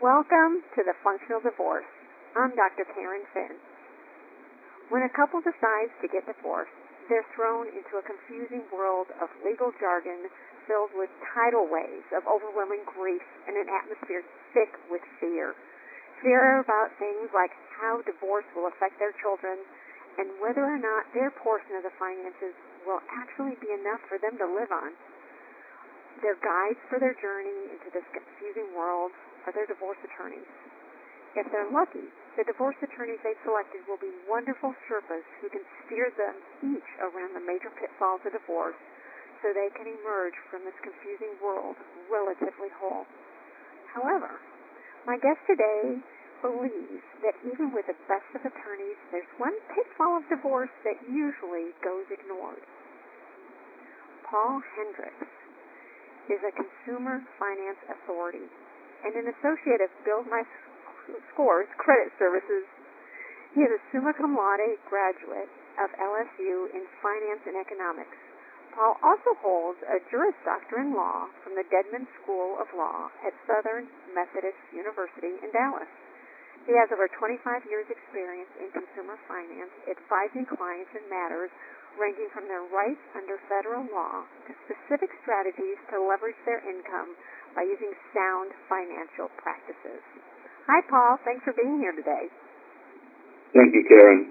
Welcome to the Functional Divorce. I'm Dr. Karen Finn. When a couple decides to get divorced, they're thrown into a confusing world of legal jargon filled with tidal waves of overwhelming grief and an atmosphere thick with fear. Fear about things like how divorce will affect their children and whether or not their portion of the finances will actually be enough for them to live on. Their guides for their journey into this confusing world are their divorce attorneys. If they're lucky, the divorce attorneys they've selected will be wonderful Sherpas who can steer them each around the major pitfalls of divorce so they can emerge from this confusing world relatively whole. However, my guest today believes that even with the best of attorneys, there's one pitfall of divorce that usually goes ignored. Paul Hendricks is a consumer finance authority and an associate of Build My Scores Credit Services. He is a summa cum laude graduate of LSU in finance and economics. Paul also holds a Juris Doctor in Law from the Dedman School of Law at Southern Methodist University in Dallas. He has over 25 years' experience in consumer finance, advising clients in matters ranging from their rights under federal law to specific strategies to leverage their income by using sound financial practices. Hi, Paul. Thanks for being here today. Thank you, Karen.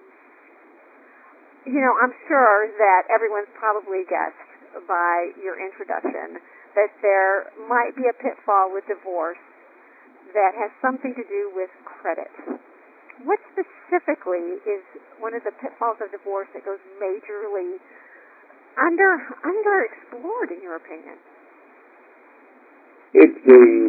You know, I'm sure that everyone's probably guessed by your introduction that there might be a pitfall with divorce that has something to do with credit. What specifically is one of the pitfalls of divorce that goes majorly underexplored, in your opinion? It's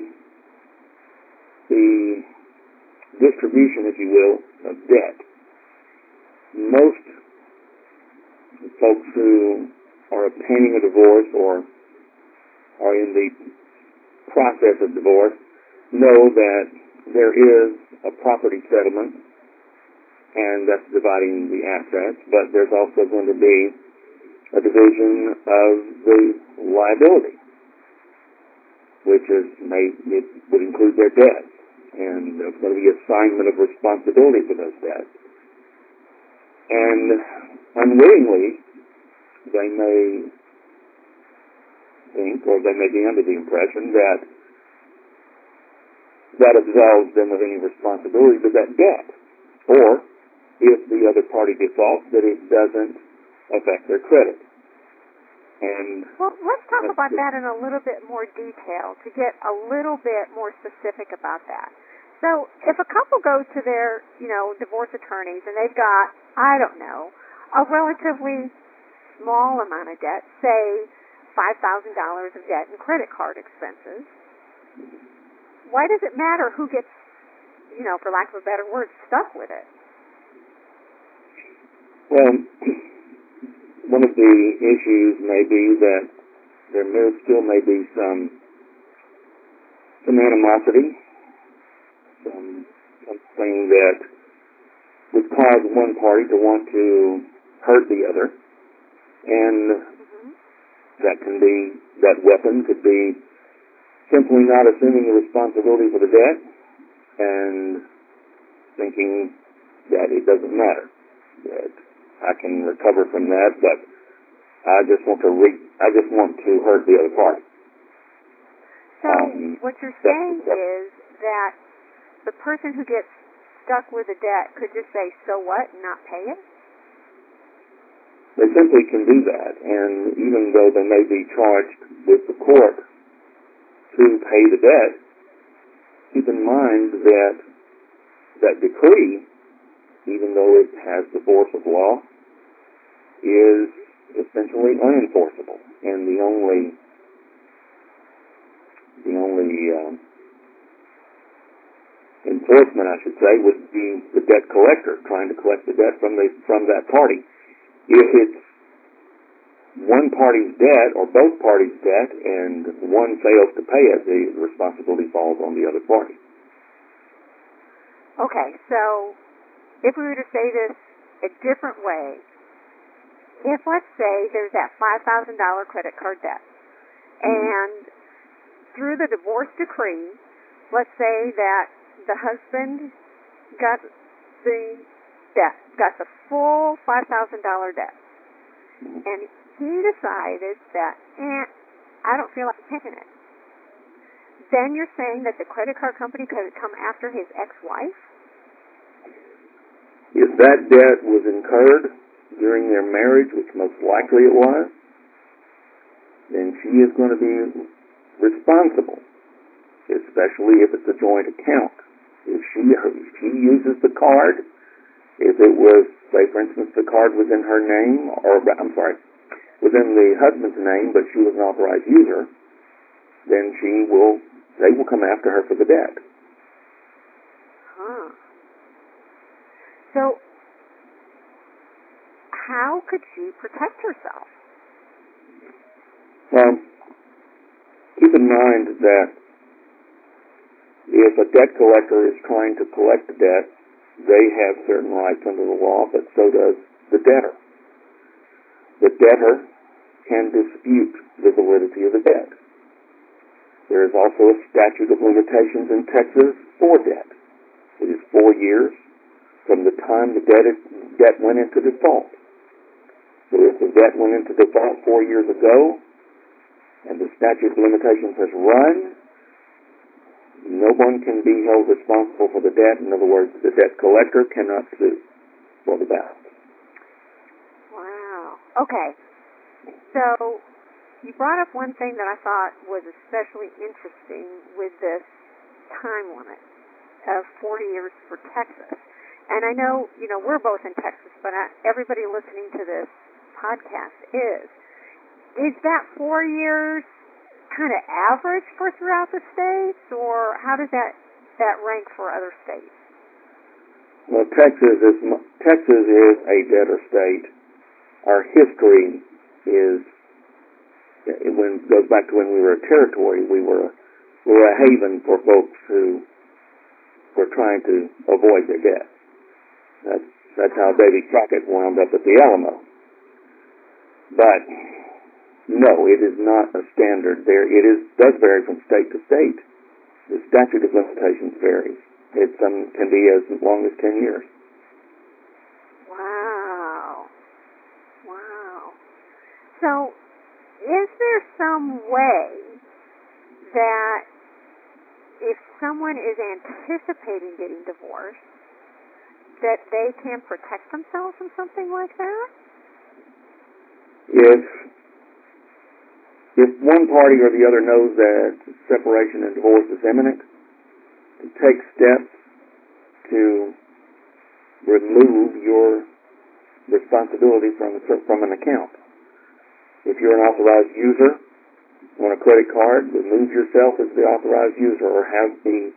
the distribution, if you will, of debt. Most folks who are obtaining a divorce or are in the process of divorce know that there is a property settlement, and that's dividing the assets, but there's also going to be a division of the liability, which it would include their debts, and there's going to be assignment of responsibility for those debts. And unwittingly, they may think, or they may be under the impression that absolves them of any responsibility for that debt. Or, if the other party defaults, that it doesn't affect their credit. Well, let's talk about that in a little bit more detail to get a little bit more specific about that. So, if a couple goes to their, divorce attorneys and they've got, a relatively small amount of debt, say $5,000 of debt and credit card expenses, why does it matter who gets, for lack of a better word, stuck with it? Well, one of the issues may be that there still may be some animosity, something that would cause one party to want to hurt the other, and that weapon could be simply not assuming the responsibility for the debt and thinking that it doesn't matter, that I can recover from that, but I just want to hurt the other party. So what you're saying is that the person who gets stuck with a debt could just say, so what, and not pay it? They simply can do that, and even though they may be charged with the court to pay the debt, keep in mind that that decree, even though it has the force of law, is essentially unenforceable, and the only enforcement, I should say, would be the debt collector trying to collect the debt from that party. If it's one party's debt or both parties' debt and one fails to pay it, the responsibility falls on the other party. Okay, so if we were to say this a different way, if, let's say, there's that $5,000 credit card debt, and through the divorce decree, let's say that the husband got the debt, got the full $5,000 debt, and he decided that, I don't feel like paying it. Then you're saying that the credit card company could come after his ex-wife? If that debt was incurred during their marriage, which most likely it was, then she is going to be responsible, especially if it's a joint account. If she uses the card, if it was, say, for instance, the card was in her name, or, I'm sorry, was in the husband's name, but she was an authorized user, then they will come after her for the debt. Huh. So, how could she protect herself? Well, keep in mind that if a debt collector is trying to collect the debt, they have certain rights under the law, but so does the debtor. The debtor can dispute the validity of the debt. There is also a statute of limitations in Texas for debt. It is 4 years from the time the debt went into default. So if the debt went into default 4 years ago, and the statute of limitations has run, no one can be held responsible for the debt. In other words, the debt collector cannot sue for the balance. Wow. Okay. So, you brought up one thing that I thought was especially interesting with this time limit of 40 years for Texas. And I know, we're both in Texas, but everybody listening to this podcast is. Is that 4 years kind of average for throughout the states, or how does that rank for other states? Well, Texas is a debtor state. Our history goes back to when we were a territory. We were a haven for folks who were trying to avoid their debt. That's how Davy Crockett wound up at the Alamo. But no, it is not a standard there. It does vary from state to state. The statute of limitations varies. It can be as long as 10 years. Wow. So, is there some way that if someone is anticipating getting divorced, that they can protect themselves from something like that? If one party or the other knows that separation and divorce is imminent, to take steps to remove your responsibility from an account. If you're an authorized user on a credit card, remove yourself as the authorized user, or have the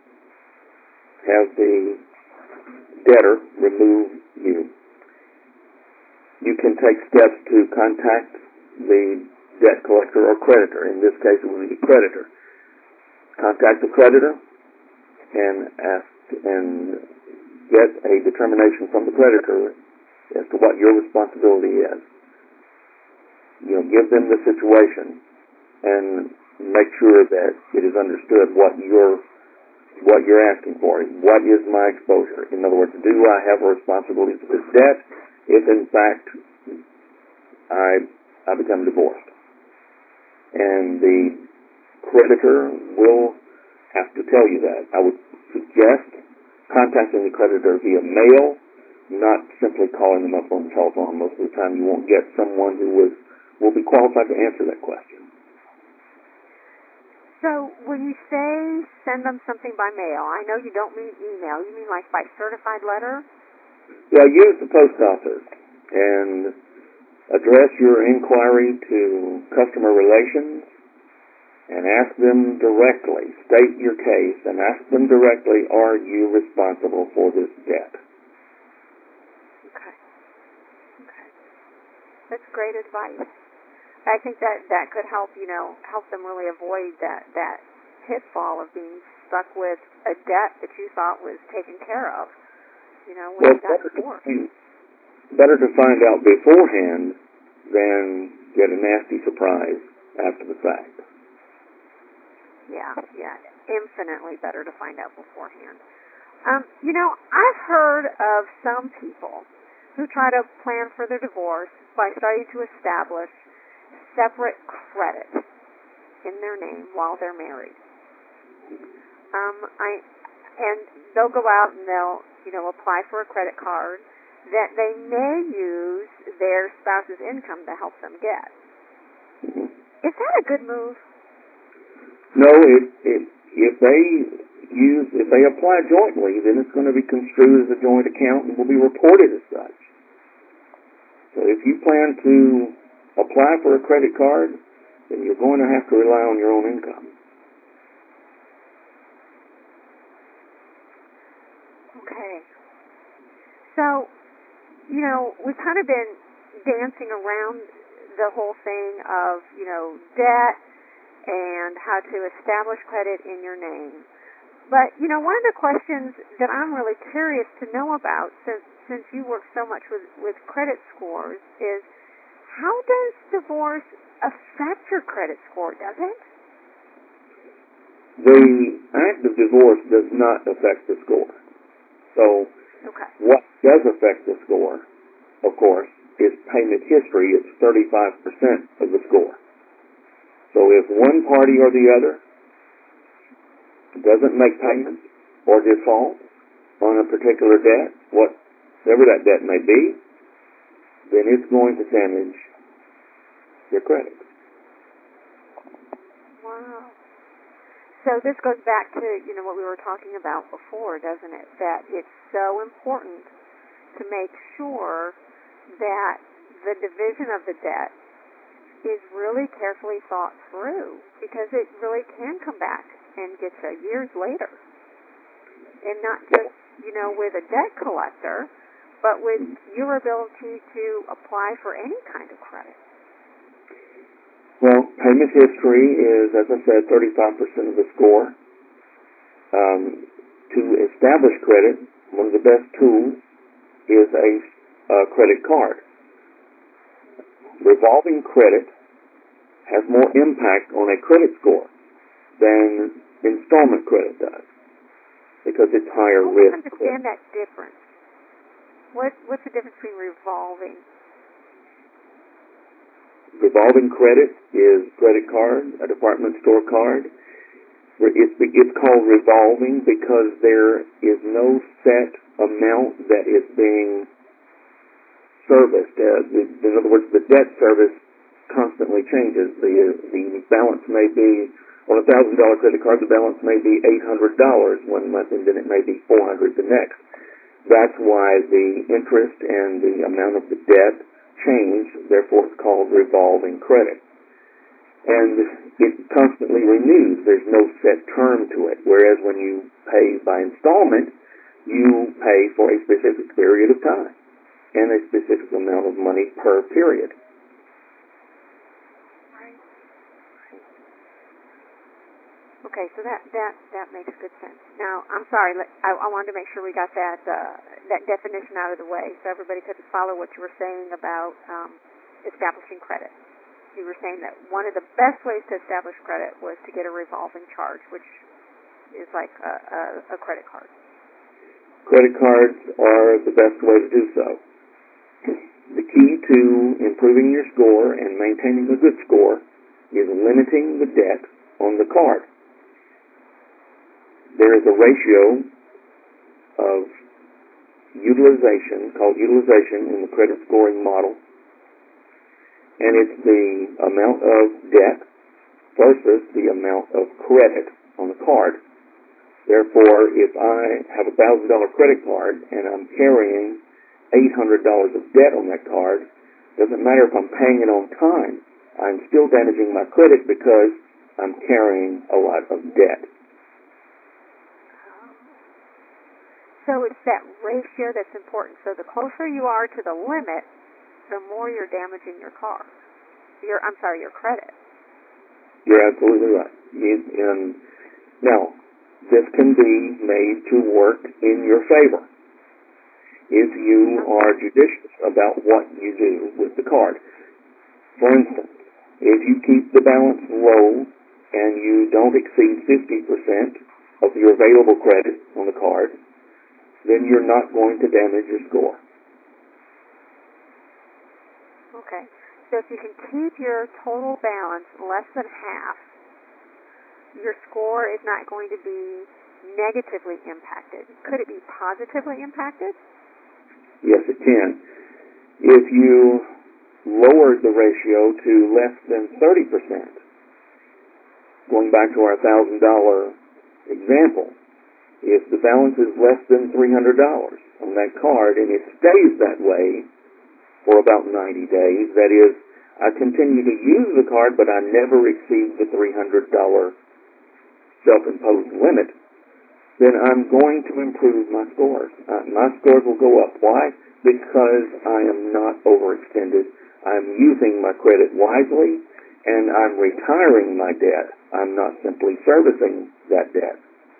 debtor remove you. You can take steps to contact the debt collector or creditor. In this case, it would be the creditor. Contact the creditor and get a determination from the creditor as to what your responsibility is. Give them the situation and make sure that it is understood what you're asking for. What is my exposure? In other words, do I have a responsibility for this debt if, in fact, I become divorced? And the creditor will have to tell you that. I would suggest contacting the creditor via mail, not simply calling them up on the telephone. Most of the time you won't get someone who will be qualified to answer that question. So when you say send them something by mail, I know you don't mean email. You mean like by certified letter? Yeah, use the post office and address your inquiry to customer relations and ask them directly. State your case and ask them directly, are you responsible for this debt? Okay. That's great advice. I think that could help them really avoid that pitfall of being stuck with a debt that you thought was taken care of, when you got divorced. Better to find out beforehand than get a nasty surprise after the fact. Yeah. infinitely better to find out beforehand. I've heard of some people who try to plan for their divorce by starting to establish separate credit in their name while they're married. And they'll go out and they'll, apply for a credit card that they may use their spouse's income to help them get. Is that a good move? No, if they apply jointly, then it's going to be construed as a joint account and will be reported as such. So if you plan to apply for a credit card, then you're going to have to rely on your own income. Okay. So, we've kind of been dancing around the whole thing of, debt and how to establish credit in your name. But, one of the questions that I'm really curious to know about, since you work so much with credit scores, is how does divorce affect your credit score, does it? The act of divorce does not affect the score. So what does affect the score, of course, is payment history. It's 35% of the score. So if one party or the other doesn't make payments or default on a particular debt, whatever that debt may be, then it's going to damage your credit. Wow. So this goes back to, what we were talking about before, doesn't it? That it's so important to make sure that the division of the debt is really carefully thought through, because it really can come back and get you years later. And not just, with a debt collector, but with your ability to apply for any kind of credit. Well, payment history is, as I said, 35% of the score. To establish credit, one of the best tools is a credit card. Revolving credit has more impact on a credit score than installment credit does, because it's higher risk. I don't understand that difference. What's the difference between revolving? Revolving credit is credit card, a department store card. It's called revolving because there is no set amount that is being serviced. In other words, the debt service constantly changes. The balance may be, on a $1,000 credit card, the balance may be $800 one month, and then it may be $400 the next. That's why the interest and the amount of the debt change, therefore it's called revolving credit. And it constantly renews. There's no set term to it, whereas when you pay by installment, you pay for a specific period of time and a specific amount of money per period. Right. Okay, so that makes good sense. Now, I'm sorry, I wanted to make sure we got that definition out of the way so everybody could follow what you were saying about establishing credit. You were saying that one of the best ways to establish credit was to get a revolving charge, which is like a credit card. Credit cards are the best way to do so. The key to improving your score and maintaining a good score is limiting the debt on the card. There is a ratio of utilization, called utilization in the credit scoring model, and it's the amount of debt versus the amount of credit on the card. Therefore, if I have a $1,000 credit card and I'm carrying $800 of debt on that card, doesn't matter if I'm paying it on time, I'm still damaging my credit because I'm carrying a lot of debt. So it's that ratio that's important. So the closer you are to the limit, the more you're damaging your car. Your credit. You're absolutely right. Now, this can be made to work in your favor if you are judicious about what you do with the card. For instance, if you keep the balance low and you don't exceed 50% of your available credit on the card, then you're not going to damage your score. Okay. So if you can keep your total balance less than half, your score is not going to be negatively impacted. Could it be positively impacted? Yes, it can. If you lowered the ratio to less than 30%, going back to our $1,000 example, if the balance is less than $300 on that card and it stays that way for about 90 days, that is, I continue to use the card but I never exceed the $300 self-imposed limit, then I'm going to improve my scores. My scores will go up. Why? Because I am not overextended. I'm using my credit wisely, and I'm retiring my debt. I'm not simply servicing that debt.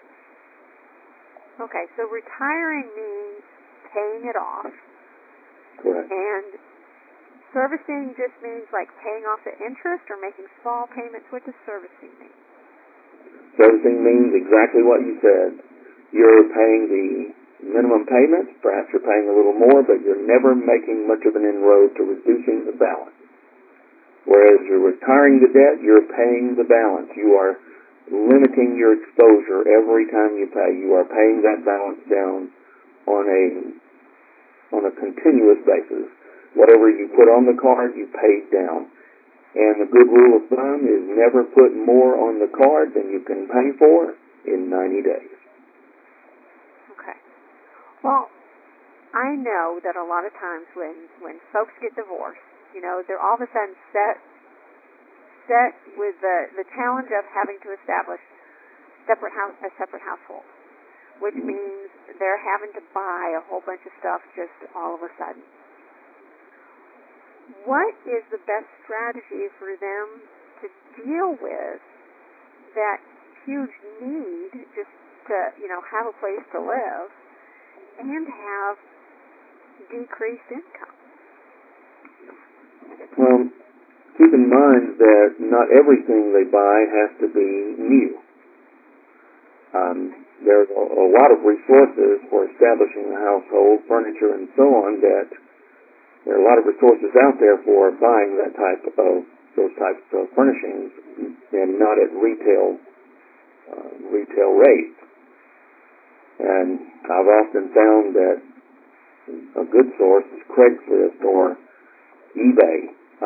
Okay, so retiring means paying it off. Correct. And servicing just means like paying off the interest or making small payments. What does servicing mean? Servicing means exactly what you said. You're paying the minimum payments, perhaps you're paying a little more, but you're never making much of an inroad to reducing the balance. Whereas you're retiring the debt, you're paying the balance. You are limiting your exposure every time you pay. You are paying that balance down on a continuous basis. Whatever you put on the card, you pay down. And the good rule of thumb is never put more on the card than you can pay for in 90 days. Okay. Well, I know that a lot of times when folks get divorced, they're all of a sudden set with the challenge of having to establish a separate household, which means they're having to buy a whole bunch of stuff just all of a sudden. What is the best strategy for them to deal with that huge need just to, have a place to live and have decreased income? Well, keep in mind that not everything they buy has to be new. There's a lot of resources for establishing a household, furniture, and so on, that there are a lot of resources out there for buying those types of furnishings, and not at retail rates. And I've often found that a good source is Craigslist or eBay.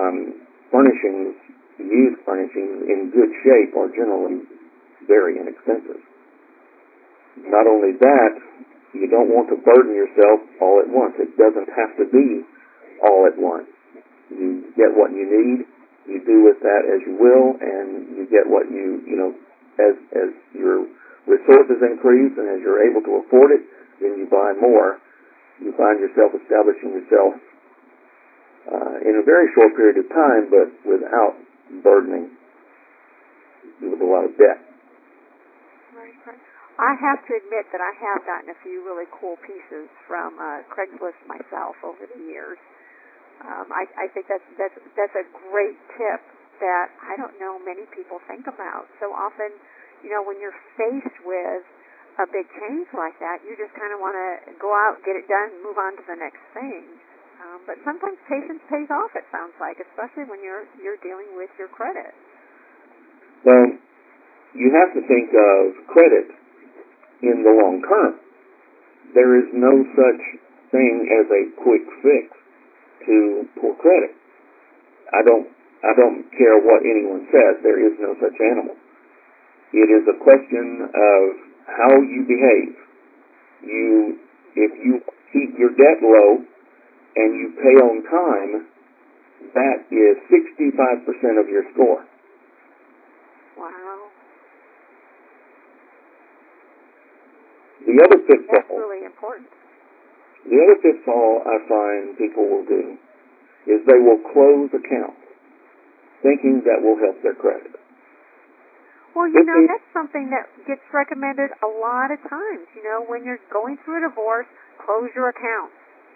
Used furnishings in good shape are generally very inexpensive. Not only that, you don't want to burden yourself all at once. It doesn't have to be all at once. You get what you need, you do with that as you will, and you get what as your resources increase and as you're able to afford it, then you buy more. You find yourself establishing yourself in a very short period of time, but without burdening you with a lot of debt. Right. I have to admit that I have gotten a few really cool pieces from Craigslist myself over the years. I think that's a great tip that I don't know many people think about. So often, when you're faced with a big change like that, you just kind of want to go out, get it done, and move on to the next thing. But sometimes patience pays off, it sounds like, especially when you're dealing with your credit. Well, you have to think of credit in the long term. There is no such thing as a quick fix to poor credit. I don't care what anyone says. There is no such animal. It is a question of how you behave. If you keep your debt low and you pay on time, that is 65% of your score. Wow. The other pitfall. That's really important. The other pitfall I find people will do is they will close accounts, thinking that will help their credit. Well, that's something that gets recommended a lot of times. When you're going through a divorce, close your accounts.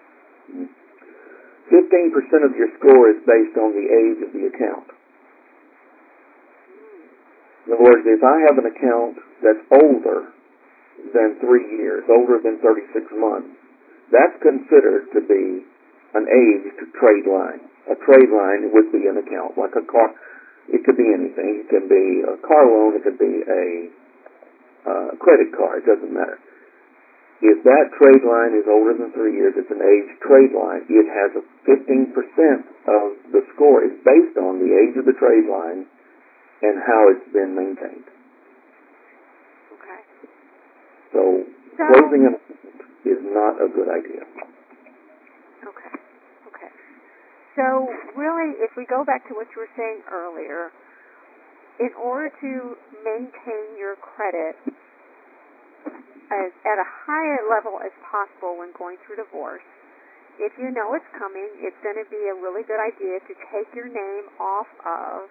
15% of your score is based on the age of the account. In other words, if I have an account that's older than 3 years, older than 36 months, that's considered to be an aged trade line. A trade line would be an account, like a car. It could be anything. It can be a car loan. It could be a credit card. It doesn't matter. If that trade line is older than 3 years, it's an aged trade line. It has a 15% of the score is based on the age of the trade line and how it's been maintained. Okay. So closing an account is not a good idea. Okay. Okay. So really, if we go back to what you were saying earlier, in order to maintain your credit at a higher level as possible when going through divorce, if you know it's coming, it's going to be a really good idea to take your name off of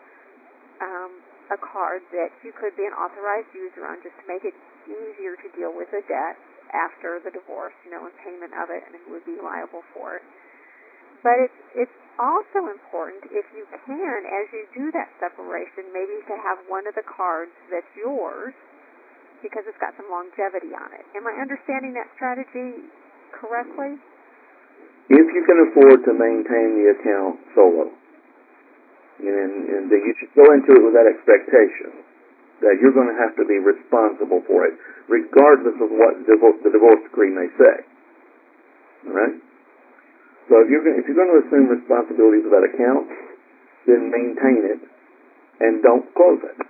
a card that you could be an authorized user on, just to make it easier to deal with the debt after the divorce, and payment of it, and who would be liable for it. But it's also important, if you can, as you do that separation, maybe to have one of the cards that's yours, because it's got some longevity on it. Am I understanding that strategy correctly? If you can afford to maintain the account solo, and you should go into it with that expectation that you're going to have to be responsible for it, regardless of what the divorce decree may say. All right? So if you're going to assume responsibility for that account, then maintain it and don't close it.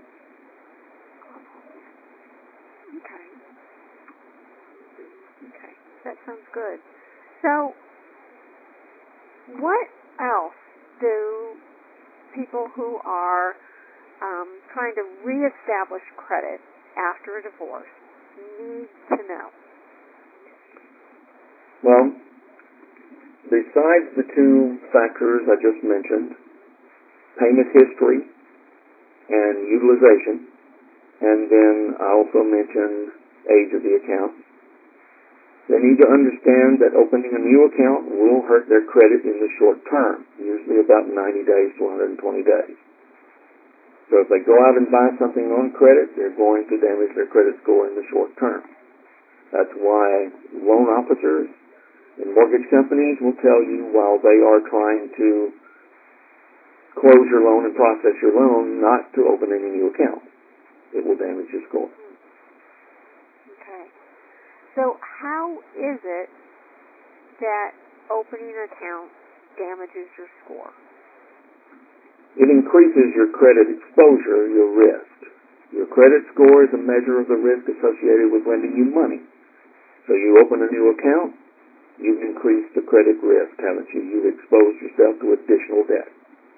Okay. Okay. That sounds good. So, what else do people who are trying to reestablish credit after a divorce need to know? Well, besides the two factors I just mentioned, payment history and utilization, and then I also mentioned age of the account, they need to understand that opening a new account will hurt their credit in the short term, usually about 90 days to 120 days. So if they go out and buy something on credit, they're going to damage their credit score in the short term. That's why loan officers and mortgage companies will tell you, while they are trying to close your loan and process your loan, not to open any new account. It will damage your score. Okay. So how is it that opening an account damages your score? It increases your credit exposure, your risk. Your credit score is a measure of the risk associated with lending you money. So you open a new account, you've increased the credit risk, haven't you? You've exposed yourself to additional debt.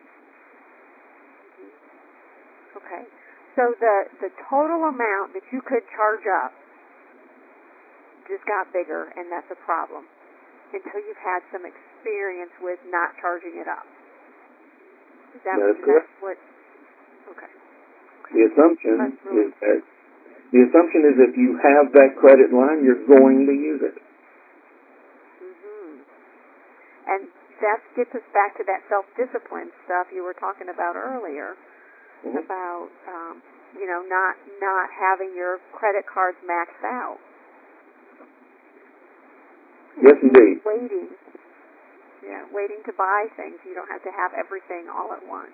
Okay. So the total amount that you could charge up just got bigger, and that's a problem until you've had some experience with not charging it up. Is that correct. What? Okay. The assumption is if you have that credit line, you're going to use it. Mm-hmm. And that gets us back to that self-discipline stuff you were talking about earlier, about not having your credit cards maxed out. Yes, indeed. Waiting to buy things. You don't have to have everything all at once.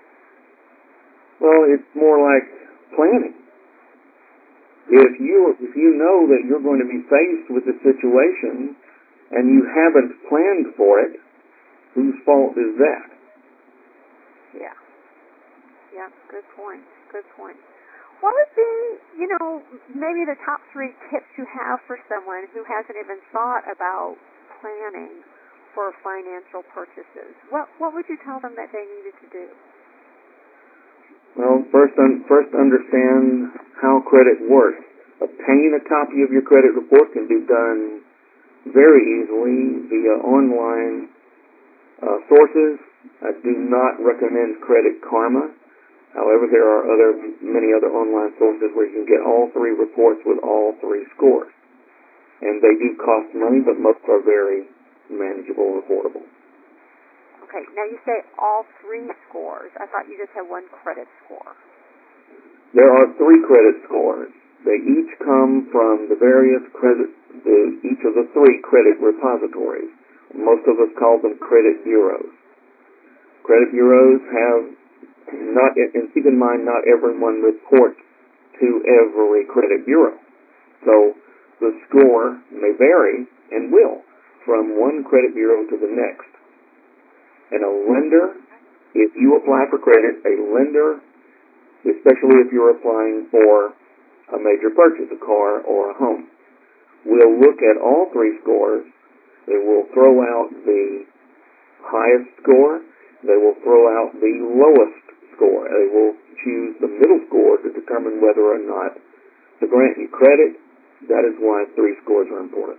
Well, it's more like planning. If you know that you're going to be faced with a situation and you haven't planned for it, whose fault is that? Yeah. Yeah, good point. Good point. What would be, maybe the top 3 tips you have for someone who hasn't even thought about planning for financial purchases? What would you tell them that they needed to do? Well, first understand how credit works. Obtaining a copy of your credit report can be done very easily via online sources. I do not recommend Credit Karma. However, there are many other online sources where you can get all 3 reports with all 3 scores. And they do cost money, but most are very manageable and affordable. Okay, now you say all 3 scores. I thought you just had 1 credit score. There are 3 credit scores. They each come from the various each of the 3 credit repositories. Most of us call them credit bureaus. Credit bureaus have not, and keep in mind, not everyone reports to every credit bureau. So the score may vary and will from one credit bureau to the next. And a lender, if you apply for credit, a lender, especially if you're applying for a major purchase, a car or a home, will look at all 3 scores. They will throw out the highest score. They will throw out the lowest score. They will choose the middle score to determine whether or not to grant you credit. That is why 3 scores are important.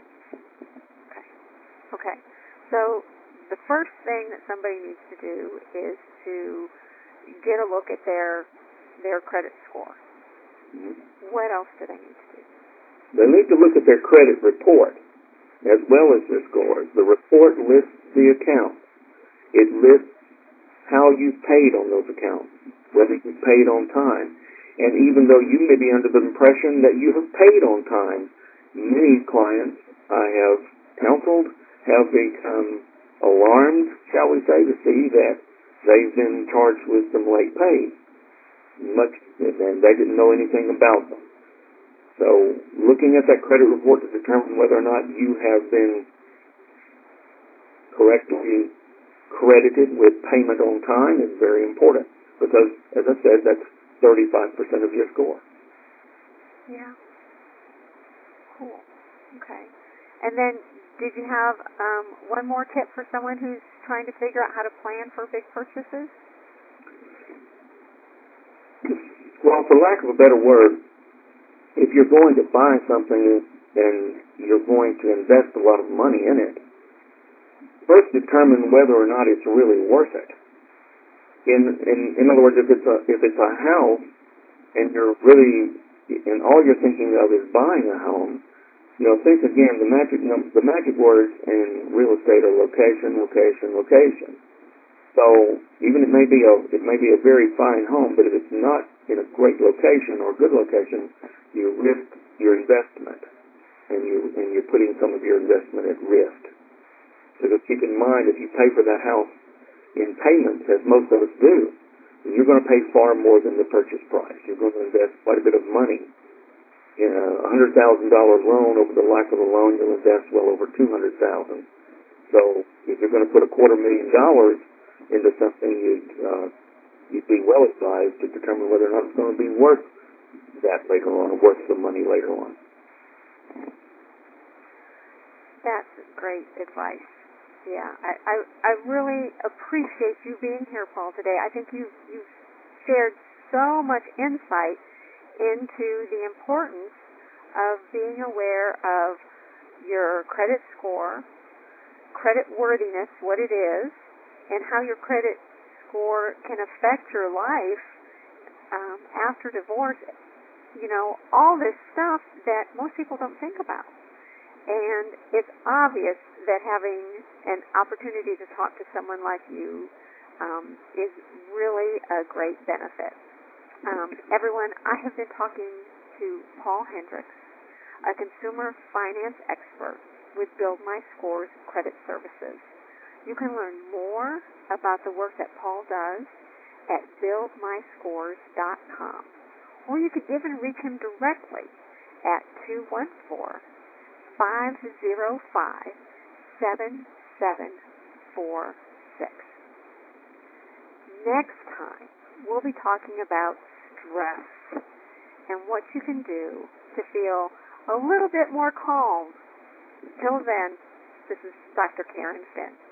Okay. So the first thing that somebody needs to do is to get a look at their credit score. Mm-hmm. What else do they need to do? They need to look at their credit report as well as their scores. The report lists the accounts. It lists how you've paid on those accounts, whether you've paid on time. And even though you may be under the impression that you have paid on time, many clients I have counseled have become alarmed, shall we say, to see that they've been charged with some late pay, and they didn't know anything about them. So looking at that credit report to determine whether or not you have been correctly credited with payment on time is very important because, as I said, that's 35% of your score. Yeah. Cool. Okay. And then did you have one more tip for someone who's trying to figure out how to plan for big purchases? Well, for lack of a better word, if you're going to buy something and you're going to invest a lot of money in it, first determine whether or not it's really worth it. In other words, if it's a house and you're really, and all you're thinking of is buying a home, think again. The magic words in real estate are location, location, location. So even it may be a very fine home, but if it's not in a great location or good location, you risk your investment, and you're putting some of your investment at risk. So just keep in mind, if you pay for that house in payments, as most of us do, you're going to pay far more than the purchase price. You're going to invest quite a bit of money. In a $100,000 loan, over the life of the loan, you'll invest well over $200,000. So if you're going to put $250,000 into something, you'd be well advised to determine whether or not it's going to be worth that later on, or worth the money later on. That's great advice. Yeah, I really appreciate you being here, Paul, today. I think you've shared so much insight into the importance of being aware of your credit score, credit worthiness, what it is, and how your credit score can affect your life after divorce. All this stuff that most people don't think about. And it's obvious that having an opportunity to talk to someone like you is really a great benefit. Everyone, I have been talking to Paul Hendricks, a consumer finance expert with Build My Scores Credit Services. You can learn more about the work that Paul does at buildmyscores.com, or you could even reach him directly at 214-505-7746. Next time, we'll be talking about stress and what you can do to feel a little bit more calm. Till then, this is Dr. Karen Finn.